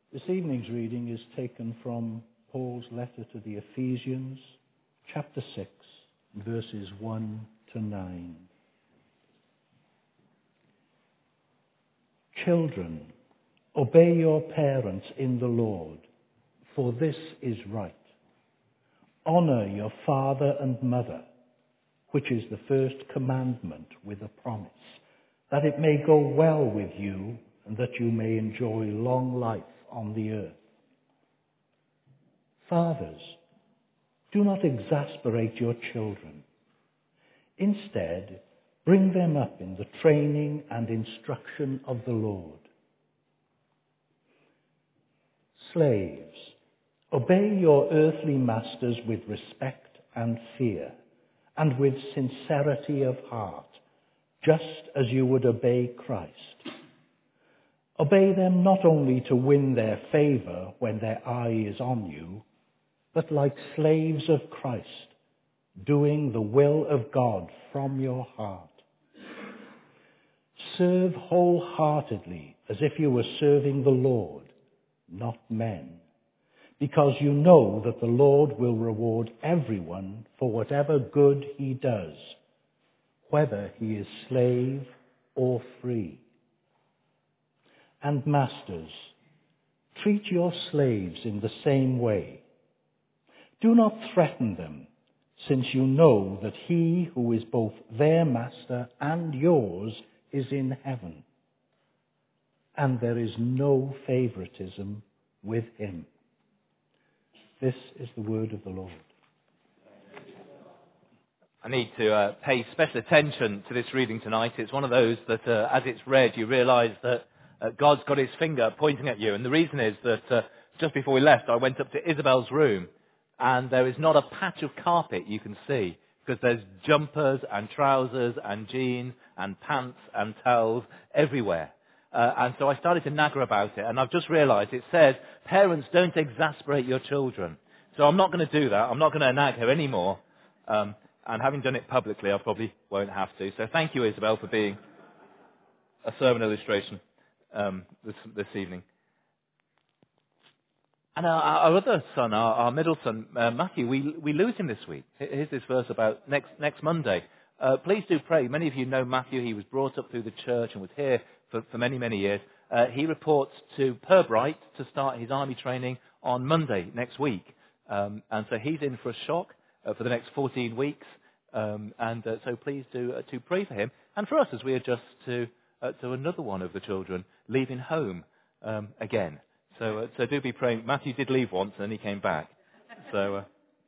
This evening's reading is taken from Paul's letter to the Ephesians, chapter 6, verses 1 to 9. Children, obey your parents in the Lord, for this is right. Honor your father and mother, which is the first commandment with a promise, that it may go well with you and that you may enjoy long life on the earth. Fathers, do not exasperate your children. Instead, bring them up in the training and instruction of the Lord. Slaves, obey your earthly masters with respect and fear, and with sincerity of heart, just as you would obey Christ. Obey them not only to win their favor when their eye is on you, but like slaves of Christ, doing the will of God from your heart. Serve wholeheartedly as if you were serving the Lord, not men, because you know that the Lord will reward everyone for whatever good he does, whether he is slave or free. And masters, treat your slaves in the same way. Do not threaten them, since you know that he who is both their master and yours is in heaven, and there is no favoritism with him. This is the word of the Lord. I need to pay special attention to this reading tonight. It's one of those that, as it's read, you realise that God's got his finger pointing at you. And the reason is that just before we left, I went up to Isabel's room, and there is not a patch of carpet you can see, because there's jumpers and trousers and jeans and pants and towels everywhere. And so I started to nag her about it, and I've just realised it says, parents, don't exasperate your children. So I'm not going to do that. I'm not going to nag her anymore. And having done it publicly, I probably won't have to. So thank you, Isabel, for being a sermon illustration this evening. And our other son, our middle son, Matthew, we lose him this week. Here's this verse about next Monday. Please do pray. Many of you know Matthew. He was brought up through the church and was here for many, many years. He reports to Pirbright to start his army training on Monday next week. And so he's in for a shock for the next 14 weeks. So please do pray for him. And for us as we adjust to another one of the children leaving home again. So do be praying. Matthew did leave once and then he came back. So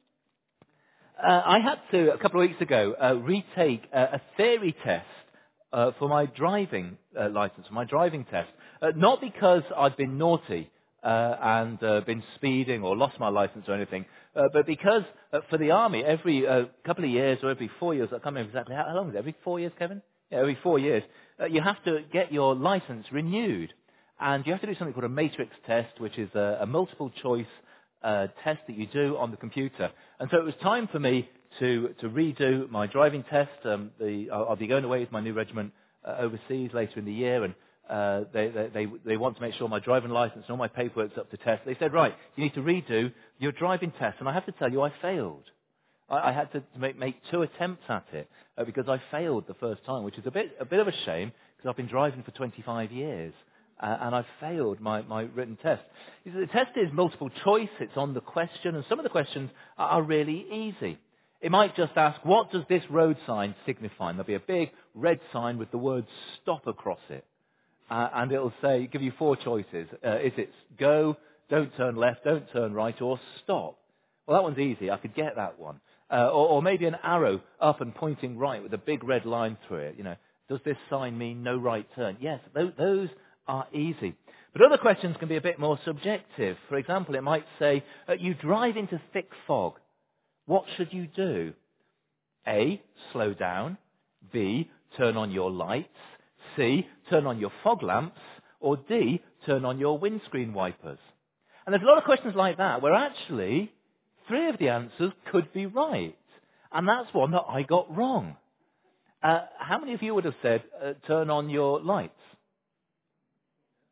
I had to, a couple of weeks ago, retake a theory test for my driving license, my driving test. Not because I'd been naughty and been speeding or lost my license or anything, but because for the army, every couple of years or every 4 years, I can't remember exactly, how long is it? Every 4 years, Kevin? Yeah, every 4 years, you have to get your license renewed. And you have to do something called a matrix test, which is a multiple choice test that you do on the computer. And so it was time for me to redo my driving test. I'll be going away with my new regiment overseas later in the year, and they want to make sure my driving license and all my paperwork's up to test. They said, right, you need to redo your driving test. And I have to tell you, I failed. I had to make 2 attempts at it because I failed the first time, which is a bit of a shame because I've been driving for 25 years. And I failed my written test. The test is multiple choice. It's on the question. And some of the questions are really easy. It might just ask, what does this road sign signify? And there'll be a big red sign with the word stop across it. And it'll say, give you 4 choices. Is it go, don't turn left, don't turn right, or stop? Well, that one's easy. I could get that one. Or maybe an arrow up and pointing right with a big red line through it. You know, does this sign mean no right turn? Yes, those are easy. But other questions can be a bit more subjective. For example, it might say, you drive into thick fog. What should you do? A, slow down. B, turn on your lights. C, turn on your fog lamps. Or D, turn on your windscreen wipers. And there's a lot of questions like that where actually 3 of the answers could be right. And that's one that I got wrong. How many of you would have said, turn on your lights?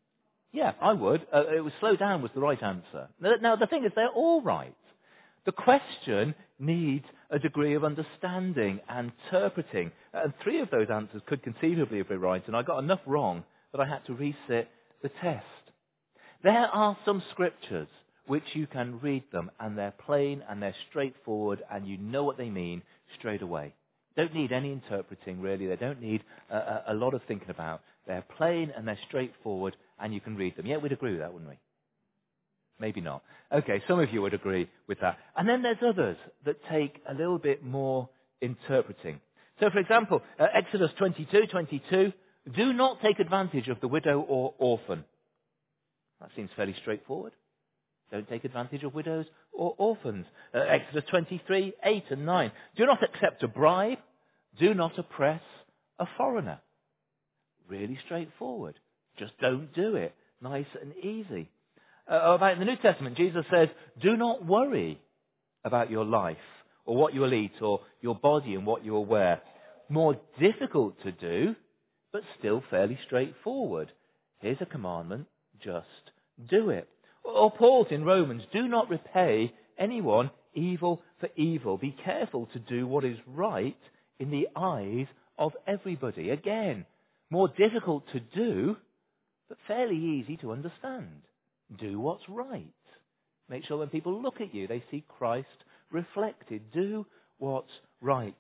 Yeah, I would. It was slow down was the right answer. Now, the thing is, they're all right. The question needs a degree of understanding and interpreting. And 3 of those answers could conceivably have been right, and I got enough wrong that I had to resit the test. There are some scriptures which you can read them, and they're plain and they're straightforward, and you know what they mean straight away. Don't need any interpreting, really. They don't need a lot of thinking about. They're plain and they're straightforward, and you can read them. Yeah, we'd agree with that, wouldn't we? Maybe not. Okay, some of you would agree with that. And then there's others that take a little bit more interpreting. So, for example, Exodus 22:22, do not take advantage of the widow or orphan. That seems fairly straightforward. Don't take advantage of widows or orphans. Exodus 23:8 and 9, do not accept a bribe. Do not oppress a foreigner. Really straightforward. Just don't do it. Nice and easy. About in the New Testament, Jesus says, do not worry about your life or what you will eat or your body and what you will wear. More difficult to do, but still fairly straightforward. Here's a commandment, just do it. Or Paul's in Romans, do not repay anyone evil for evil. Be careful to do what is right in the eyes of everybody. Again, more difficult to do, but fairly easy to understand. Do what's right. Make sure when people look at you, they see Christ reflected. Do what's right.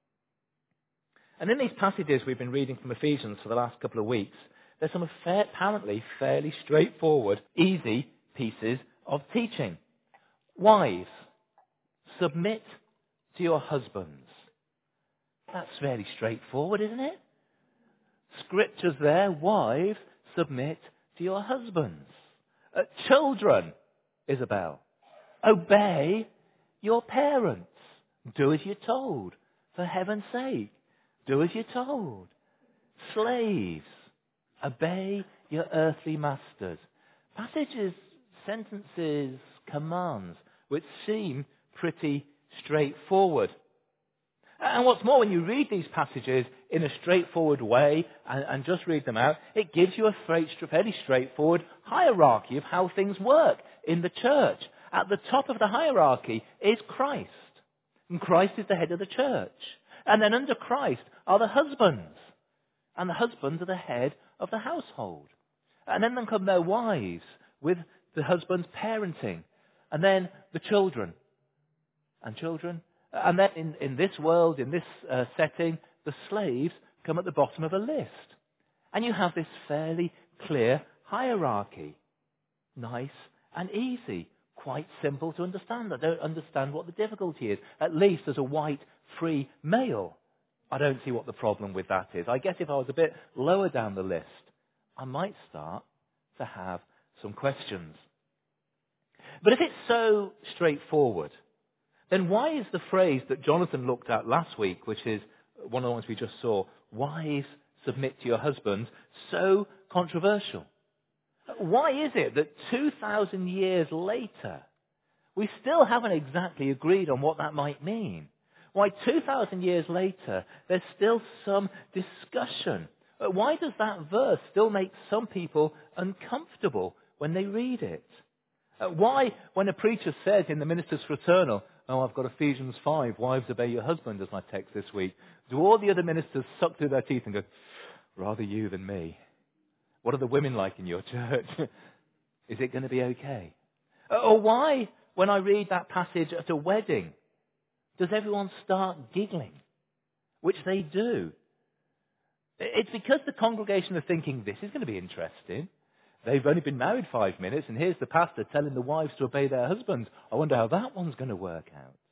And in these passages we've been reading from Ephesians for the last couple of weeks, there's some apparently fairly straightforward, easy pieces of teaching. Wives, submit to your husbands. That's fairly straightforward, isn't it? Scriptures there, wives, submit to your husbands. Children, Isabel, obey your parents. Do as you're told. For heaven's sake, do as you're told. Slaves, obey your earthly masters. Passages, sentences, commands, which seem pretty straightforward. And what's more, when you read these passages in a straightforward way and just read them out, it gives you a fairly straightforward hierarchy of how things work in the church. At the top of the hierarchy is Christ. And Christ is the head of the church. And then under Christ are the husbands. And the husbands are the head of the household. And then come their wives with the husbands parenting. And then the children. And children. And then in this world, in this setting, the slaves come at the bottom of a list. And you have this fairly clear hierarchy. Nice and easy. Quite simple to understand. I don't understand what the difficulty is. At least as a white, free male, I don't see what the problem with that is. I guess if I was a bit lower down the list, I might start to have some questions. But if it's so straightforward, then why is the phrase that Jonathan looked at last week, which is one of the ones we just saw, wives, submit to your husbands, so controversial? Why is it that 2,000 years later, we still haven't exactly agreed on what that might mean? Why 2,000 years later, there's still some discussion? Why does that verse still make some people uncomfortable when they read it? Why, when a preacher says in the Minister's Fraternal, oh, I've got Ephesians 5, wives obey your husband as my text this week, do all the other ministers suck through their teeth and go, rather you than me? What are the women like in your church? Is it going to be okay? Or why, when I read that passage at a wedding, does everyone start giggling? Which they do. It's because the congregation are thinking, this is going to be interesting. They've only been married 5 minutes, and here's the pastor telling the wives to obey their husbands. I wonder how that one's going to work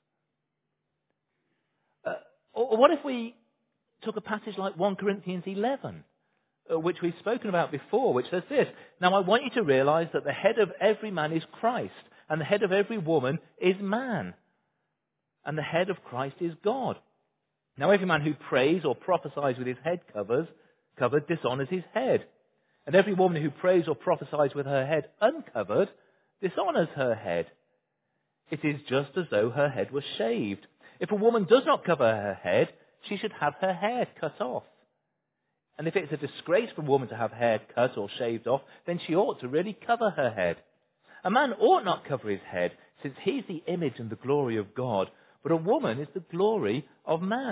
out. Or what if we took a passage like 1 Corinthians 11, which we've spoken about before, which says this, now I want you to realize that the head of every man is Christ, and the head of every woman is man, and the head of Christ is God. Now every man who prays or prophesies with his head covered dishonors his head. And every woman who prays or prophesies with her head uncovered dishonors her head. It is just as though her head was shaved. If a woman does not cover her head, she should have her hair cut off. And if it's a disgrace for a woman to have hair cut or shaved off, then she ought to really cover her head. A man ought not cover his head, since he's the image and the glory of God, but a woman is the glory of man. ...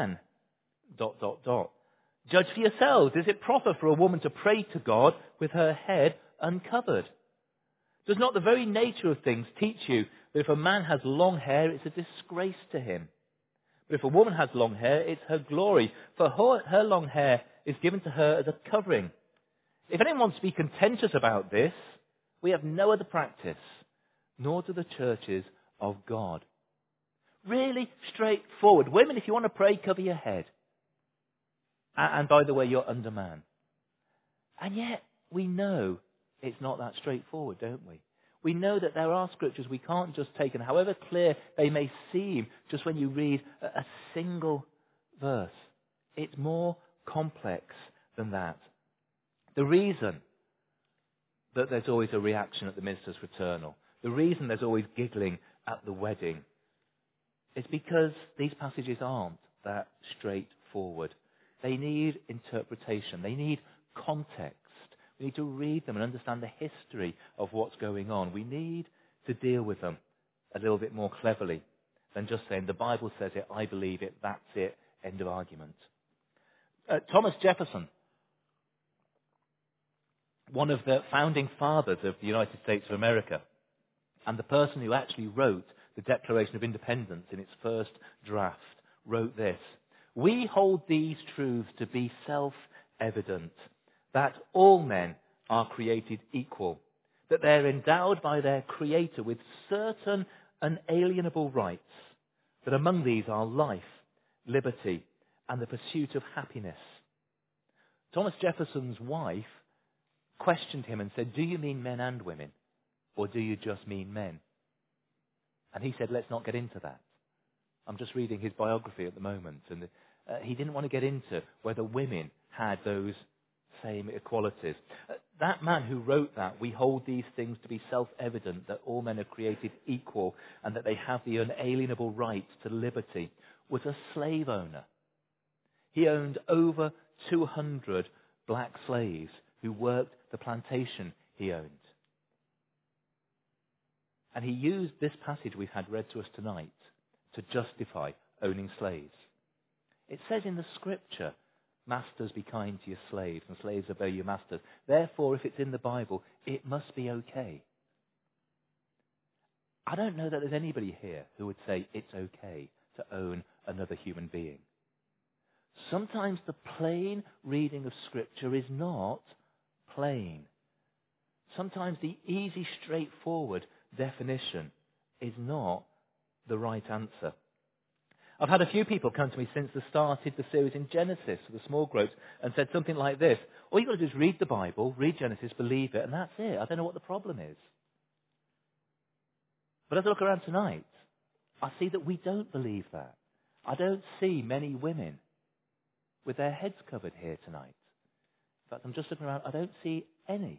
Judge for yourselves. Is it proper for a woman to pray to God with her head uncovered? Does not the very nature of things teach you that if a man has long hair, it's a disgrace to him? But if a woman has long hair, it's her glory, for her long hair is given to her as a covering. If anyone wants to be contentious about this, we have no other practice, nor do the churches of God. Really straightforward. Women, if you want to pray, cover your head. And by the way, you're under man. And yet, we know it's not that straightforward, don't we? We know that there are scriptures we can't just take, and however clear they may seem, just when you read a single verse, it's more complex than that. The reason that there's always a reaction at the minister's fraternal, the reason there's always giggling at the wedding, is because these passages aren't that straightforward. They need interpretation. They need context. We need to read them and understand the history of what's going on. We need to deal with them a little bit more cleverly than just saying, the Bible says it, I believe it, that's it, end of argument. Thomas Jefferson, one of the founding fathers of the United States of America, and the person who actually wrote the Declaration of Independence in its first draft, wrote this: "We hold these truths to be self-evident, that all men are created equal, that they're endowed by their Creator with certain unalienable rights, that among these are life, liberty, and the pursuit of happiness." Thomas Jefferson's wife questioned him and said, "Do you mean men and women, or do you just mean men?" And he said, "Let's not get into that." I'm just reading his biography at the moment, and he didn't want to get into whether women had those same equalities. That man who wrote that, "We hold these things to be self-evident, that all men are created equal and that they have the unalienable right to liberty," was a slave owner. He owned over 200 black slaves who worked the plantation he owned. And he used this passage we've had read to us tonight to justify owning slaves. It says in the scripture, "Masters, be kind to your slaves, and slaves obey your masters." Therefore, if it's in the Bible, it must be okay. I don't know that there's anybody here who would say it's okay to own another human being. Sometimes the plain reading of Scripture is not plain. Sometimes the easy, straightforward definition is not the right answer. I've had a few people come to me since the started the series in Genesis, for the small groups, and said something like this: all you've got to do is read the Bible, read Genesis, believe it, and that's it. I don't know what the problem is. But as I look around tonight, I see that we don't believe that. I don't see many women with their heads covered here tonight. In fact, I'm just looking around, I don't see any.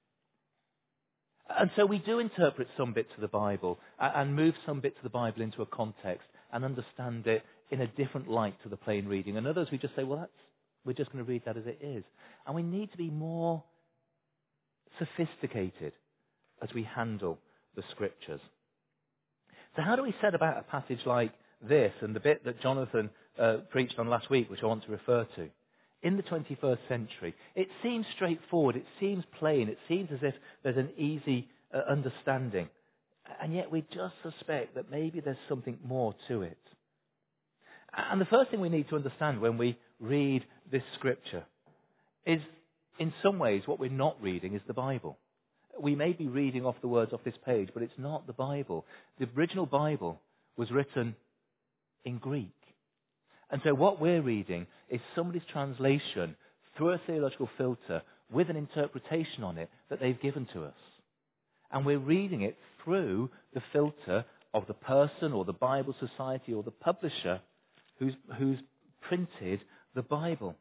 And so we do interpret some bits of the Bible and move some bits of the Bible into a context and understand it in a different light to the plain reading. And others we just say, well, we're just going to read that as it is. And we need to be more sophisticated as we handle the Scriptures. So how do we set about a passage like this and the bit that Jonathan preached on last week, which I want to refer to? In the 21st century, it seems straightforward, it seems plain, it seems as if there's an easy understanding. And yet we just suspect that maybe there's something more to it. And the first thing we need to understand when we read this scripture is, in some ways, what we're not reading is the Bible. We may be reading off the words off this page, but it's not the Bible. The original Bible was written in Greek. And so what we're reading is somebody's translation through a theological filter with an interpretation on it that they've given to us. And we're reading it through the filter of the person or the Bible Society or the publisher who's printed the Bible.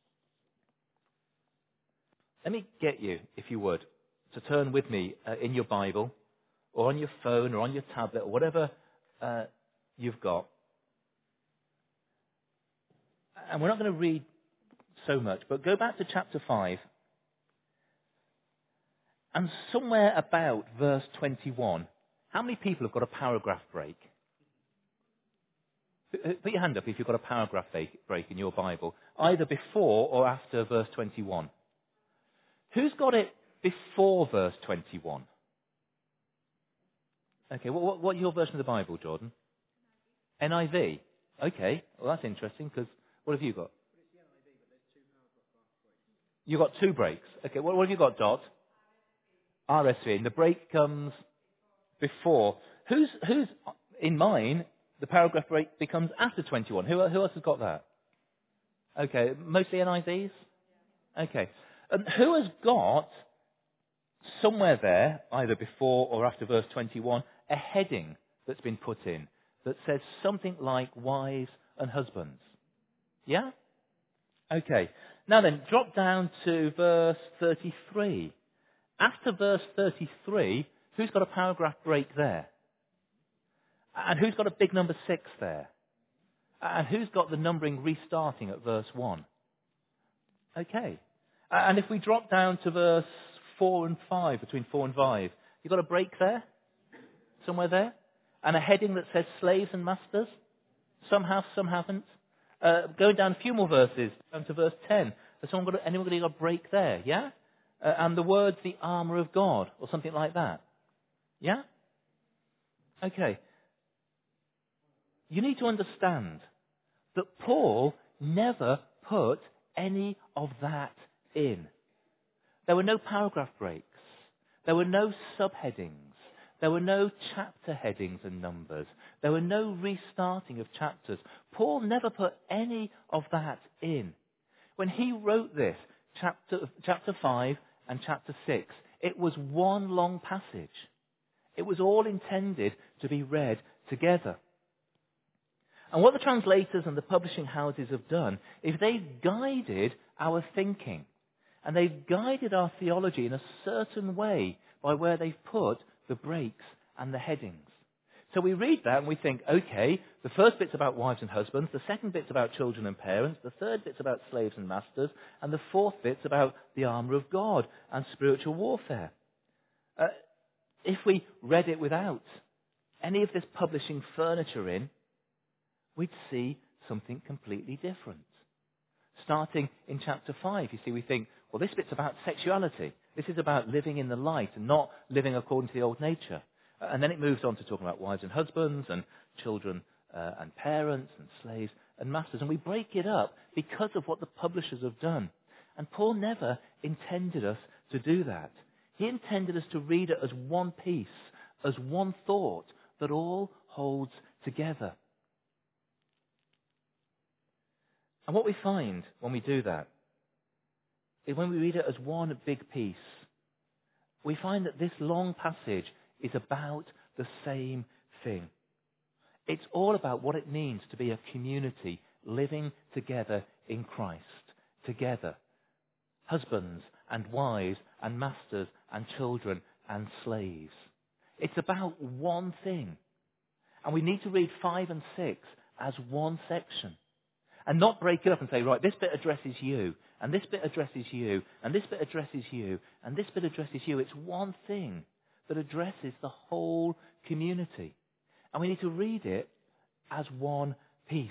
Let me get you, if you would, to turn with me in your Bible or on your phone or on your tablet or whatever you've got. And we're not going to read so much. But go back to chapter 5. And somewhere about verse 21, how many people have got a paragraph break? Put your hand up if you've got a paragraph break in your Bible, either before or after verse 21. Who's got it before verse 21? Okay, what's your version of the Bible, Jordan? NIV. Okay, well that's interesting, because what have you got? You've got 2 breaks. Okay, what have you got, Dot? RSV. And the break comes before. Who's in mine, the paragraph break becomes after 21. Who else has got that? Okay, mostly NIVs? Okay. Who has got somewhere there, either before or after verse 21, a heading that's been put in that says something like wives and husbands? Yeah? Okay. Now then, drop down to verse 33. After verse 33, who's got a paragraph break there? And who's got a big number 6 there? And who's got the numbering restarting at verse 1? Okay. And if we drop down to verse 4 and 5, between 4 and 5, you've got a break there? Somewhere there? And a heading that says slaves and masters? Some have, some haven't. Going down a few more verses, down to verse 10. Has anyone got a break there? Yeah? And the words, the armour of God, or something like that. Yeah? Okay. You need to understand that Paul never put any of that in. There were no paragraph breaks. There were no subheadings. There were no chapter headings and numbers. There were no restarting of chapters. Paul never put any of that in. When he wrote this, chapter 5 and chapter 6, it was one long passage. It was all intended to be read together. And what the translators and the publishing houses have done is they've guided our thinking. And they've guided our theology in a certain way by where they've put the breaks and the headings. So we read that and we think, okay, the first bit's about wives and husbands, the second bit's about children and parents, the third bit's about slaves and masters, and the fourth bit's about the armour of God and spiritual warfare. If we read it without any of this publishing furniture in, we'd see something completely different. Starting in chapter 5, you see, we think, well, this bit's about sexuality. This is about living in the light and not living according to the old nature. And then it moves on to talking about wives and husbands and children and parents and slaves and masters. And we break it up because of what the publishers have done. And Paul never intended us to do that. He intended us to read it as one piece, as one thought that all holds together. And what we find when we do that is when we read it as one big piece, we find that this long passage is about the same thing. It's all about what it means to be a community living together in Christ, together. Husbands and wives and masters and children and slaves. It's about one thing. And we need to read 5 and 6 as one section. And not break it up and say, right, this bit addresses you, and this bit addresses you, and this bit addresses you, and this bit addresses you. It's one thing that addresses the whole community. And we need to read it as one piece.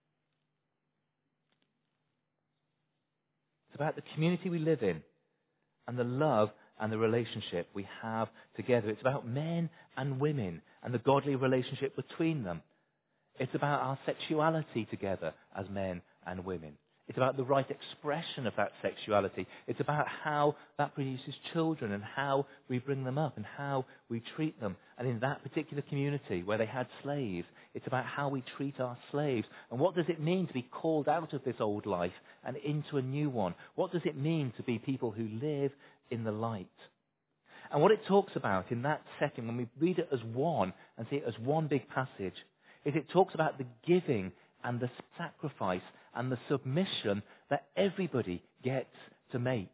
It's about the community we live in and the love and the relationship we have together. It's about men and women and the godly relationship between them. It's about our sexuality together as men and women. It's about the right expression of that sexuality. It's about how that produces children and how we bring them up and how we treat them. And in that particular community where they had slaves, it's about how we treat our slaves. And what does it mean to be called out of this old life and into a new one? What does it mean to be people who live in the light? And what it talks about in that setting, when we read it as one and see it as one big passage, is it talks about the giving and the sacrifice and the submission that everybody gets to make.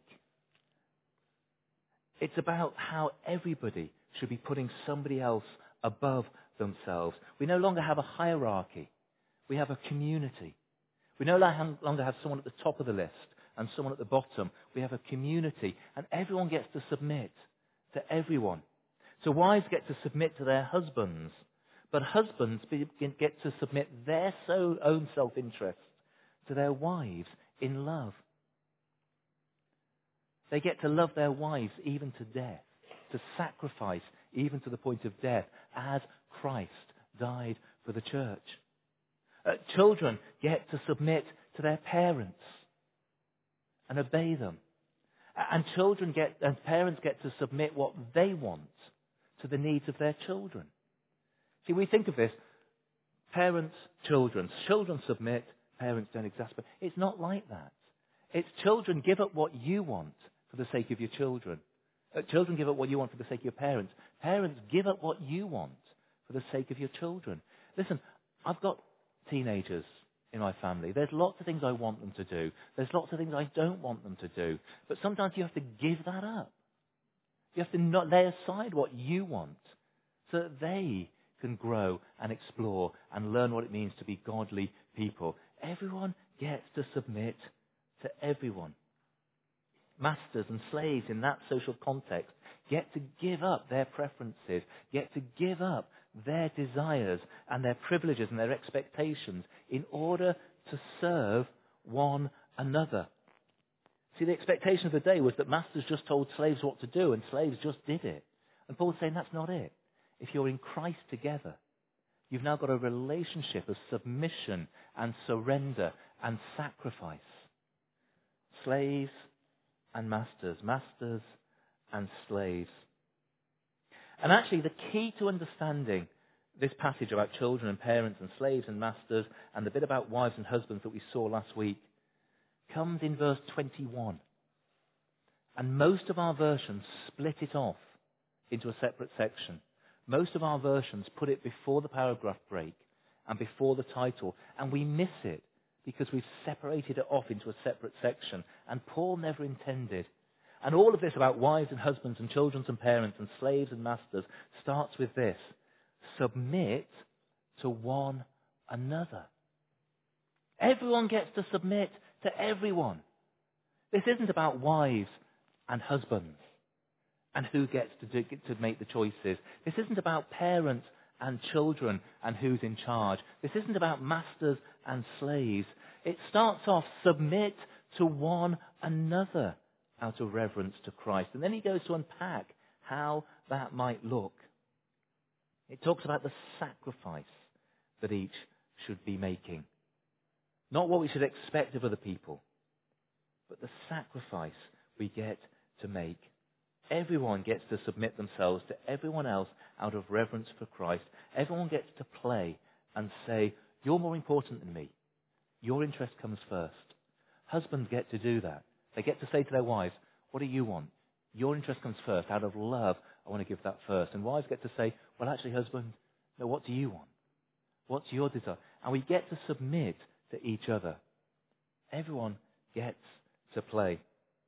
It's about how everybody should be putting somebody else above themselves. We no longer have a hierarchy. We have a community. We no longer have someone at the top of the list and someone at the bottom. We have a community, and everyone gets to submit to everyone. So wives get to submit to their husbands, but husbands get to submit their own self-interest to their wives in love. They get to love their wives even to death, to sacrifice even to the point of death, as Christ died for the church. Children get to submit to their parents and obey them. And parents get to submit what they want to the needs of their children. See, we think of this, parents, children. Children submit, parents don't exasperate. It's not like that. It's children give up what you want for the sake of your children. Children give up what you want for the sake of your parents. Parents give up what you want for the sake of your children. Listen, I've got teenagers in my family. There's lots of things I want them to do. There's lots of things I don't want them to do. But sometimes you have to give that up. You have to not lay aside what you want so that they can grow and explore and learn what it means to be godly people. Everyone gets to submit to everyone. Masters and slaves in that social context get to give up their preferences, get to give up their desires and their privileges and their expectations in order to serve one another. See, the expectation of the day was that masters just told slaves what to do and slaves just did it. And Paul's saying that's not it. If you're in Christ together, you've now got a relationship of submission and surrender and sacrifice. Slaves and masters, masters and slaves. And actually the key to understanding this passage about children and parents and slaves and masters and the bit about wives and husbands that we saw last week comes in verse 21. And most of our versions split it off into a separate section. Most of our versions put it before the paragraph break and before the title, and we miss it because we've separated it off into a separate section, and Paul never intended. And all of this about wives and husbands and children and parents and slaves and masters starts with this: submit to one another. Everyone gets to submit to everyone. This isn't about wives and husbands and who gets to make the choices. This isn't about parents and children and who's in charge. This isn't about masters and slaves. It starts off, submit to one another out of reverence to Christ. And then he goes to unpack how that might look. It talks about the sacrifice that each should be making. Not what we should expect of other people, but the sacrifice we get to make. Everyone gets to submit themselves to everyone else out of reverence for Christ. Everyone gets to play and say, you're more important than me. Your interest comes first. Husbands get to do that. They get to say to their wives, what do you want? Your interest comes first. Out of love, I want to give that first. And wives get to say, well, actually, husband, no, what do you want? What's your desire? And we get to submit to each other. Everyone gets to play.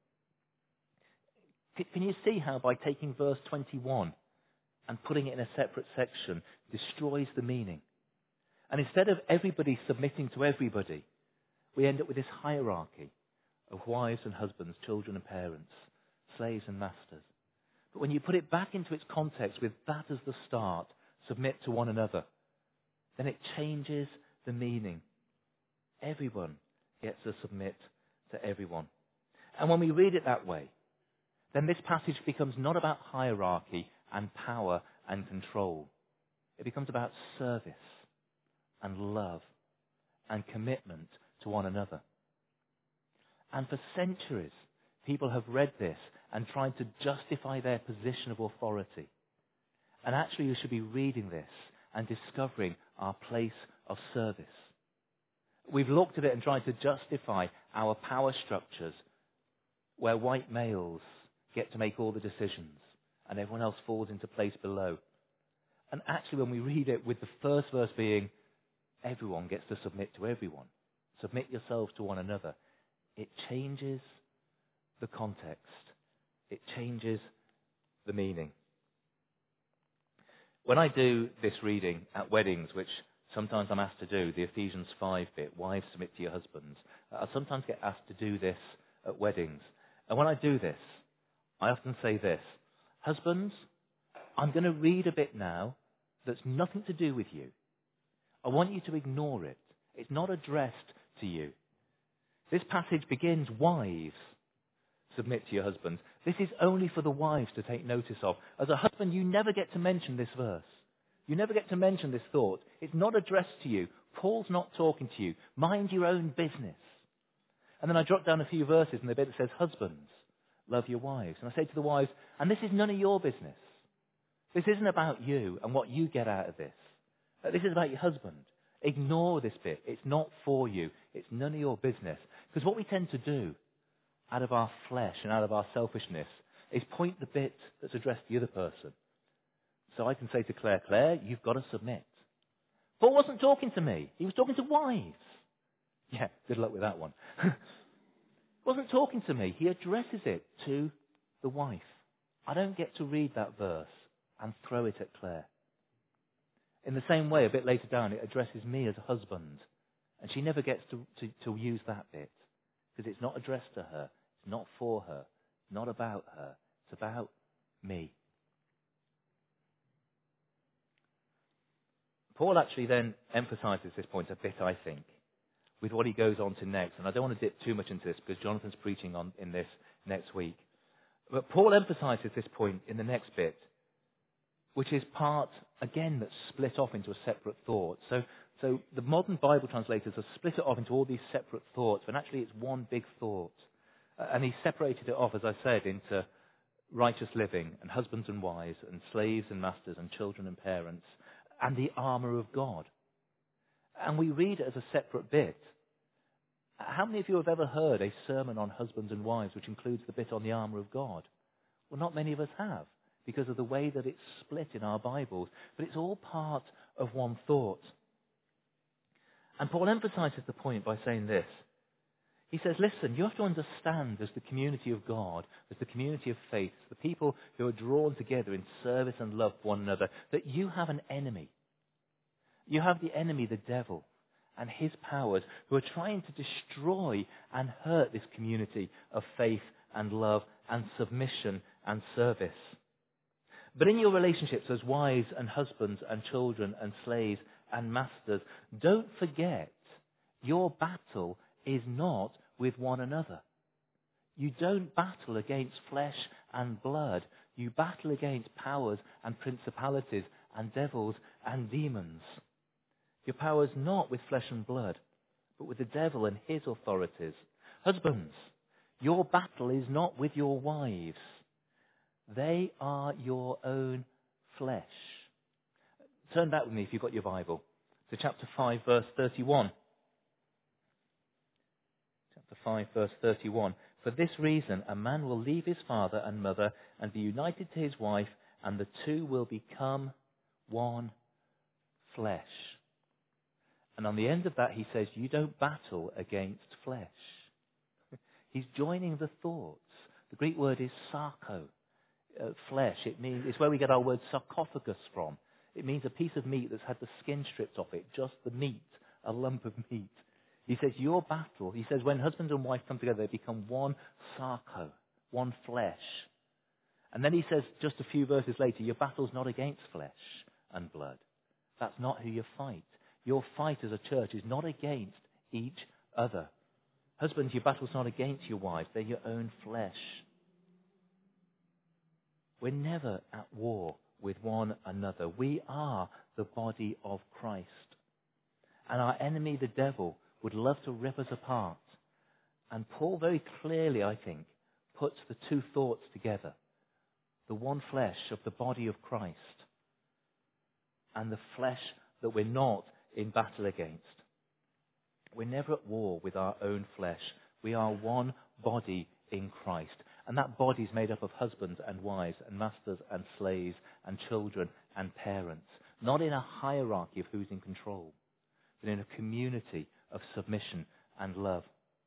Can you see how by taking verse 21 and putting it in a separate section destroys the meaning? And instead of everybody submitting to everybody, we end up with this hierarchy of wives and husbands, children and parents, slaves and masters. But when you put it back into its context with that as the start, submit to one another, then it changes the meaning. Everyone gets to submit to everyone. And when we read it that way, then this passage becomes not about hierarchy and power and control. It becomes about service and love and commitment to one another. And for centuries, people have read this and tried to justify their position of authority. And actually, you should be reading this and discovering our place of service. We've looked at it and tried to justify our power structures where white males get to make all the decisions and everyone else falls into place below. And actually, when we read it with the first verse being, everyone gets to submit to everyone, submit yourselves to one another, it changes the context. It changes the meaning. When I do this reading at weddings, which sometimes I'm asked to do, the Ephesians 5 bit, wives submit to your husbands, I sometimes get asked to do this at weddings. And when I do this, I often say this: husbands, I'm going to read a bit now that's nothing to do with you. I want you to ignore it. It's not addressed to you. This passage begins, wives, submit to your husbands. This is only for the wives to take notice of. As a husband, you never get to mention this verse. You never get to mention this thought. It's not addressed to you. Paul's not talking to you. Mind your own business. And then I jot down a few verses in the bit that says, husbands, love your wives. And I say to the wives, and this is none of your business. This isn't about you and what you get out of this. This is about your husband. Ignore this bit. It's not for you. It's none of your business. Because what we tend to do out of our flesh and out of our selfishness is point the bit that's addressed to the other person. So I can say to Claire, Claire, you've got to submit. Paul wasn't talking to me. He was talking to wives. Yeah, good luck with that one. He wasn't talking to me. He addresses it to the wife. I don't get to read that verse and throw it at Claire. In the same way, a bit later down, it addresses me as a husband. And she never gets to use that bit. Because it's not addressed to her. It's not for her. Not about her. It's about me. Paul actually then emphasizes this point a bit, I think, with what he goes on to next. And I don't want to dip too much into this because Jonathan's preaching in this next week. But Paul emphasizes this point in the next bit, which is part, again, that's split off into a separate thought. So the modern Bible translators have split it off into all these separate thoughts, but actually it's one big thought. And he separated it off, as I said, into righteous living and husbands and wives and slaves and masters and children and parents and the armour of God. And we read it as a separate bit. How many of you have ever heard a sermon on husbands and wives which includes the bit on the armour of God? Well, not many of us have, because of the way that it's split in our Bibles. But it's all part of one thought. And Paul emphasizes the point by saying this. He says, listen, you have to understand as the community of God, as the community of faith, the people who are drawn together in service and love for one another, that you have an enemy. You have the enemy, the devil, and his powers, who are trying to destroy and hurt this community of faith and love and submission and service. But in your relationships as wives and husbands and children and slaves and masters, don't forget your battle is not with one another. You don't battle against flesh and blood. You battle against powers and principalities and devils and demons. Your power is not with flesh and blood, but with the devil and his authorities. Husbands, your battle is not with your wives. They are your own flesh. Turn back with me, if you've got your Bible, to chapter 5, verse 31. Chapter 5, verse 31. For this reason, a man will leave his father and mother and be united to his wife, and the two will become one flesh. And on the end of that, he says, you don't battle against flesh. He's joining the thoughts. The Greek word is sarko. Flesh. It's where we get our word sarcophagus from. It means a piece of meat that's had the skin stripped off it, just the meat, a lump of meat. He says, your battle, he says, when husband and wife come together, they become one sarko, one flesh. And then he says, just a few verses later, your battle's not against flesh and blood. That's not who you fight. Your fight as a church is not against each other. Husbands, your battle's not against your wives. They're your own flesh. We're never at war with one another. We are the body of Christ. And our enemy, the devil, would love to rip us apart. And Paul very clearly, I think, puts the two thoughts together. The one flesh of the body of Christ and the flesh that we're not in battle against. We're never at war with our own flesh. We are one body in Christ. And that body is made up of husbands and wives and masters and slaves and children and parents. Not in a hierarchy of who's in control, but in a community of submission and love.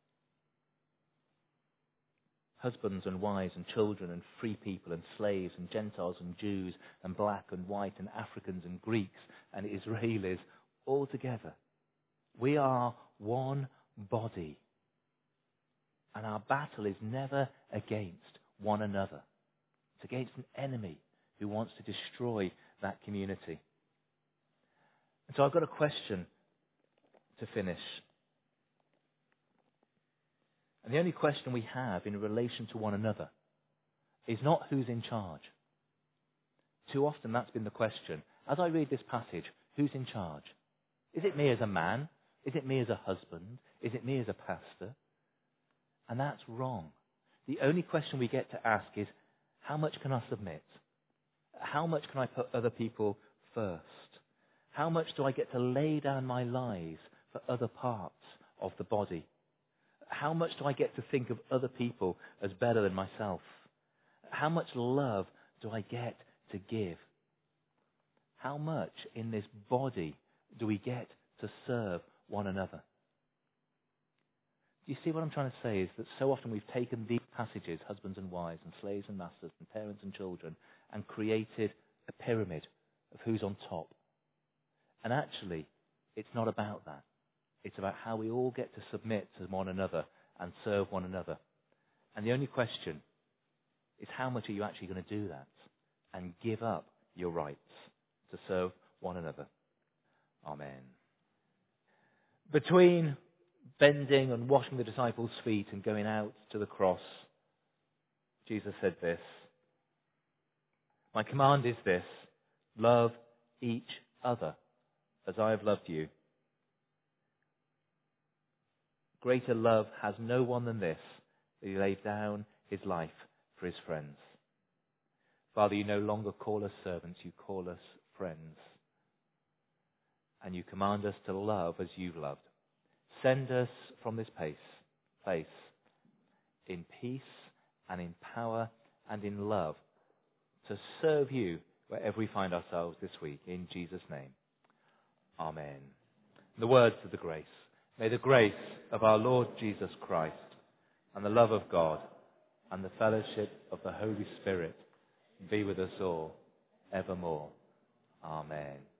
Husbands and wives and children and free people and slaves and Gentiles and Jews and black and white and Africans and Greeks and Israelis all together. We are one body. And our battle is never against one another. It's against an enemy who wants to destroy that community. And so I've got a question to finish. And the only question we have in relation to one another is not who's in charge. Too often that's been the question. As I read this passage, who's in charge? Is it me as a man? Is it me as a husband? Is it me as a pastor? And that's wrong. The only question we get to ask is, how much can I submit? How much can I put other people first? How much do I get to lay down my lives for other parts of the body? How much do I get to think of other people as better than myself? How much love do I get to give? How much in this body do we get to serve one another? Do you see what I'm trying to say is that so often we've taken these passages, husbands and wives and slaves and masters and parents and children, and created a pyramid of who's on top. And actually, it's not about that. It's about how we all get to submit to one another and serve one another. And the only question is, how much are you actually going to do that and give up your rights to serve one another? Amen. Between bending and washing the disciples' feet and going out to the cross, Jesus said this: "My command is this, love each other as I have loved you. Greater love has no one than this, that he laid down his life for his friends. Father, you no longer call us servants, you call us friends. And you command us to love as you've loved. Send us from this place in peace and in power and in love to serve you wherever we find ourselves this week. In Jesus' name. Amen." The words of the grace. May the grace of our Lord Jesus Christ and the love of God and the fellowship of the Holy Spirit be with us all evermore. Amen.